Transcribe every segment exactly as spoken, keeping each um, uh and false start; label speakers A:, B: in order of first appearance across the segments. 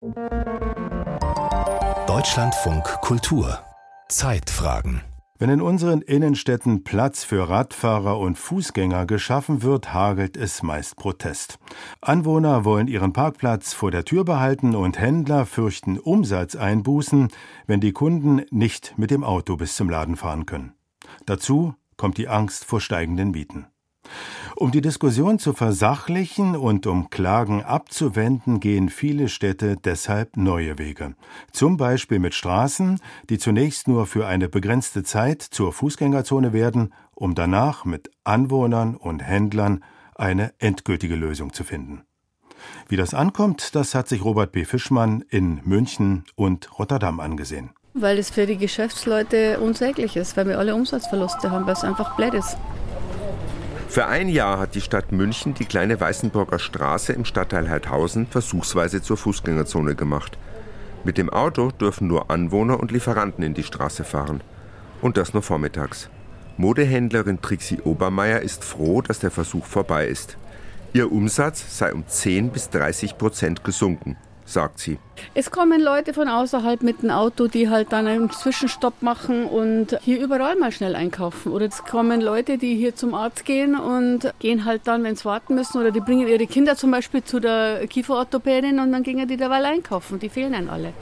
A: Deutschlandfunk Kultur Zeitfragen.
B: Wenn in unseren Innenstädten Platz für Radfahrer und Fußgänger geschaffen wird, hagelt es meist Protest. Anwohner wollen ihren Parkplatz vor der Tür behalten und Händler fürchten Umsatzeinbußen, wenn die Kunden nicht mit dem Auto bis zum Laden fahren können. Dazu kommt die Angst vor steigenden Mieten. Um die Diskussion zu versachlichen und um Klagen abzuwenden, gehen viele Städte deshalb neue Wege. Zum Beispiel mit Straßen, die zunächst nur für eine begrenzte Zeit zur Fußgängerzone werden, um danach mit Anwohnern und Händlern eine endgültige Lösung zu finden. Wie das ankommt, das hat sich Robert B. Fischmann in München und Rotterdam angesehen.
C: Weil es für die Geschäftsleute unsäglich ist, weil wir alle Umsatzverluste haben, weil es einfach blöd ist.
D: Für ein Jahr hat die Stadt München die kleine Weißenburger Straße im Stadtteil Heidhausen versuchsweise zur Fußgängerzone gemacht. Mit dem Auto dürfen nur Anwohner und Lieferanten in die Straße fahren. Und das nur vormittags. Modehändlerin Trixi Obermeier ist froh, dass der Versuch vorbei ist. Ihr Umsatz sei um zehn bis dreißig Prozent gesunken, sagt sie.
C: Es kommen Leute von außerhalb mit dem Auto, die halt dann einen Zwischenstopp machen und hier überall mal schnell einkaufen. Oder es kommen Leute, die hier zum Arzt gehen und gehen halt dann, wenn sie warten müssen. Oder die bringen ihre Kinder zum Beispiel zu der Kieferorthopädin und dann gehen die derweil einkaufen. Die fehlen dann alle.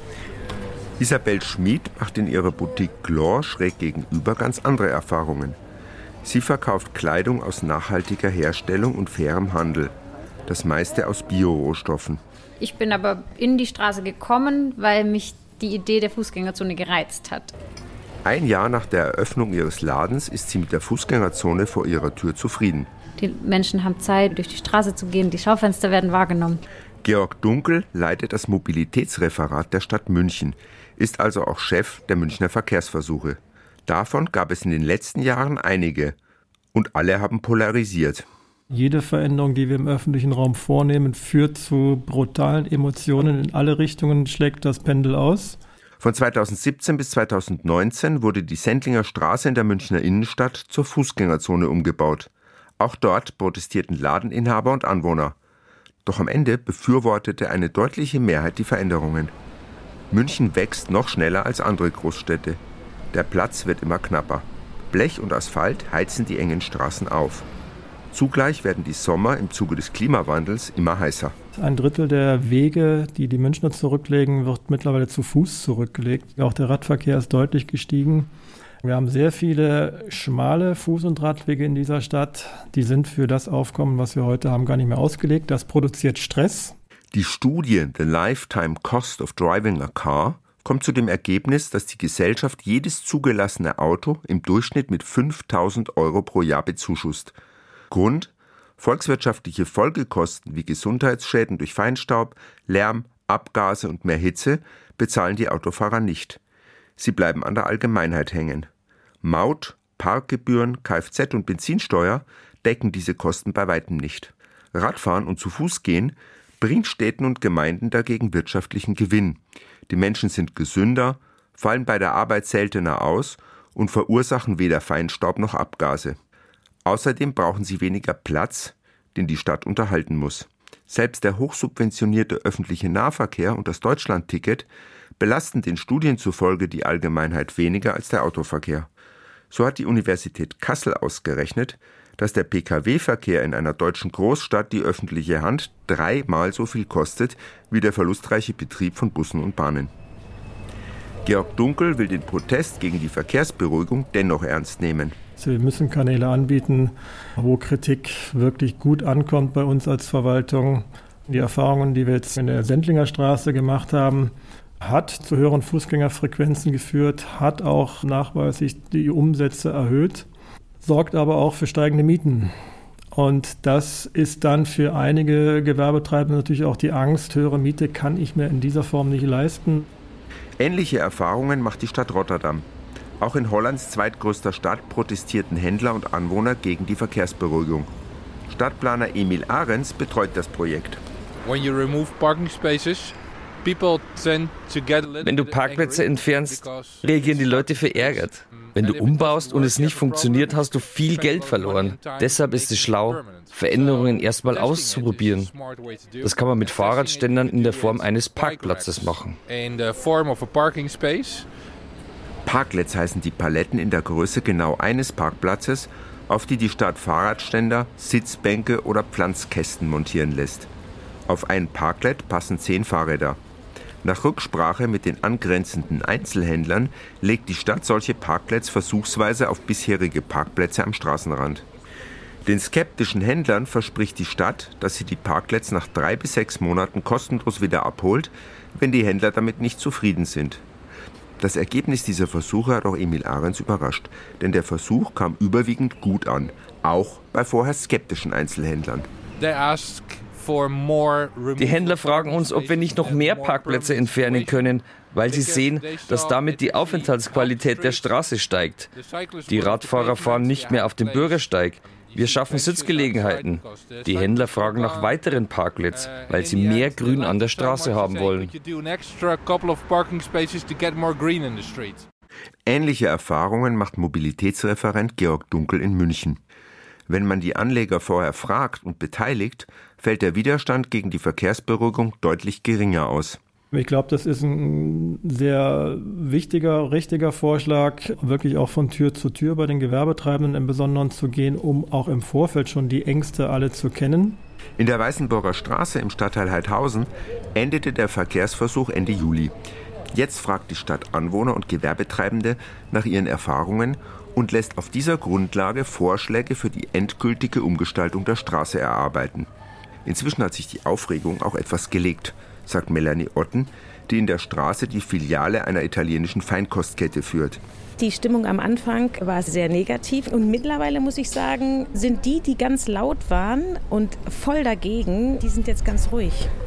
D: Isabel Schmid macht in ihrer Boutique Glor schräg gegenüber ganz andere Erfahrungen. Sie verkauft Kleidung aus nachhaltiger Herstellung und fairem Handel. Das meiste aus Bio-Rohstoffen.
E: Ich bin aber in die Straße gekommen, weil mich die Idee der Fußgängerzone gereizt hat.
D: Ein Jahr nach der Eröffnung ihres Ladens ist sie mit der Fußgängerzone vor ihrer Tür zufrieden.
E: Die Menschen haben Zeit, durch die Straße zu gehen, die Schaufenster werden wahrgenommen.
D: Georg Dunkel leitet das Mobilitätsreferat der Stadt München, ist also auch Chef der Münchner Verkehrsversuche. Davon gab es in den letzten Jahren einige und alle haben polarisiert.
F: Jede Veränderung, die wir im öffentlichen Raum vornehmen, führt zu brutalen Emotionen. In alle Richtungen schlägt das Pendel aus.
D: Von zweitausendsiebzehn bis zweitausendneunzehn wurde die Sendlinger Straße in der Münchner Innenstadt zur Fußgängerzone umgebaut. Auch dort protestierten Ladeninhaber und Anwohner. Doch am Ende befürwortete eine deutliche Mehrheit die Veränderungen. München wächst noch schneller als andere Großstädte. Der Platz wird immer knapper. Blech und Asphalt heizen die engen Straßen auf. Zugleich werden die Sommer im Zuge des Klimawandels immer heißer.
F: Ein Drittel der Wege, die die Münchner zurücklegen, wird mittlerweile zu Fuß zurückgelegt. Auch der Radverkehr ist deutlich gestiegen. Wir haben sehr viele schmale Fuß- und Radwege in dieser Stadt. Die sind für das Aufkommen, was wir heute haben, gar nicht mehr ausgelegt. Das produziert Stress.
D: Die Studie The Lifetime Cost of Driving a Car kommt zu dem Ergebnis, dass die Gesellschaft jedes zugelassene Auto im Durchschnitt mit fünftausend Euro pro Jahr bezuschusst. Grund: volkswirtschaftliche Folgekosten wie Gesundheitsschäden durch Feinstaub, Lärm, Abgase und mehr Hitze bezahlen die Autofahrer nicht. Sie bleiben an der Allgemeinheit hängen. Maut, Parkgebühren, Kfz- und Benzinsteuer decken diese Kosten bei weitem nicht. Radfahren und zu Fuß gehen bringt Städten und Gemeinden dagegen wirtschaftlichen Gewinn. Die Menschen sind gesünder, fallen bei der Arbeit seltener aus und verursachen weder Feinstaub noch Abgase. Außerdem brauchen sie weniger Platz, den die Stadt unterhalten muss. Selbst der hochsubventionierte öffentliche Nahverkehr und das Deutschlandticket belasten den Studien zufolge die Allgemeinheit weniger als der Autoverkehr. So hat die Universität Kassel ausgerechnet, dass der Pkw-Verkehr in einer deutschen Großstadt die öffentliche Hand dreimal so viel kostet wie der verlustreiche Betrieb von Bussen und Bahnen. Georg Dunkel will den Protest gegen die Verkehrsberuhigung dennoch ernst nehmen.
F: Wir müssen Kanäle anbieten, wo Kritik wirklich gut ankommt bei uns als Verwaltung. Die Erfahrungen, die wir jetzt in der Sendlinger Straße gemacht haben, hat zu höheren Fußgängerfrequenzen geführt, hat auch nachweislich die Umsätze erhöht, sorgt aber auch für steigende Mieten. Und das ist dann für einige Gewerbetreibende natürlich auch die Angst, höhere Miete kann ich mir in dieser Form nicht leisten.
D: Ähnliche Erfahrungen macht die Stadt Rotterdam. Auch in Hollands zweitgrößter Stadt protestierten Händler und Anwohner gegen die Verkehrsberuhigung. Stadtplaner Emil Ahrens betreut das Projekt.
G: When you remove parking spaces, Wenn du Parkplätze entfernst, reagieren die Leute verärgert. Wenn du umbaust und es nicht funktioniert, hast du viel Geld verloren. Deshalb ist es schlau, Veränderungen erstmal auszuprobieren. Das kann man mit Fahrradständern in der Form eines Parkplatzes machen.
D: Parklets heißen die Paletten in der Größe genau eines Parkplatzes, auf die die Stadt Fahrradständer, Sitzbänke oder Pflanzkästen montieren lässt. Auf ein Parklet passen zehn Fahrräder. Nach Rücksprache mit den angrenzenden Einzelhändlern legt die Stadt solche Parklets versuchsweise auf bisherige Parkplätze am Straßenrand. Den skeptischen Händlern verspricht die Stadt, dass sie die Parklets nach drei bis sechs Monaten kostenlos wieder abholt, wenn die Händler damit nicht zufrieden sind. Das Ergebnis dieser Versuche hat auch Emil Ahrens überrascht, denn der Versuch kam überwiegend gut an, auch bei vorher skeptischen Einzelhändlern.
G: Die Händler fragen uns, ob wir nicht noch mehr Parkplätze entfernen können, weil sie sehen, dass damit die Aufenthaltsqualität der Straße steigt. Die Radfahrer fahren nicht mehr auf dem Bürgersteig. Wir schaffen Sitzgelegenheiten. Die Händler fragen nach weiteren Parklets, weil sie mehr Grün an der Straße haben wollen.
D: Ähnliche Erfahrungen macht Mobilitätsreferent Georg Dunkel in München. Wenn man die Anleger vorher fragt und beteiligt, fällt der Widerstand gegen die Verkehrsberuhigung deutlich geringer aus.
F: Ich glaube, das ist ein sehr wichtiger, richtiger Vorschlag, wirklich auch von Tür zu Tür bei den Gewerbetreibenden im Besonderen zu gehen, um auch im Vorfeld schon die Ängste alle zu kennen.
D: In der Weißenburger Straße im Stadtteil Heidhausen endete der Verkehrsversuch Ende Juli. Jetzt fragt die Stadt Anwohner und Gewerbetreibende nach ihren Erfahrungen und lässt auf dieser Grundlage Vorschläge für die endgültige Umgestaltung der Straße erarbeiten. Inzwischen hat sich die Aufregung auch etwas gelegt, sagt Melanie Otten, die in der Straße die Filiale einer italienischen Feinkostkette führt.
H: Die Stimmung am Anfang war sehr negativ und mittlerweile muss ich sagen, sind die, die ganz laut waren und voll dagegen, die sind jetzt ganz ruhig.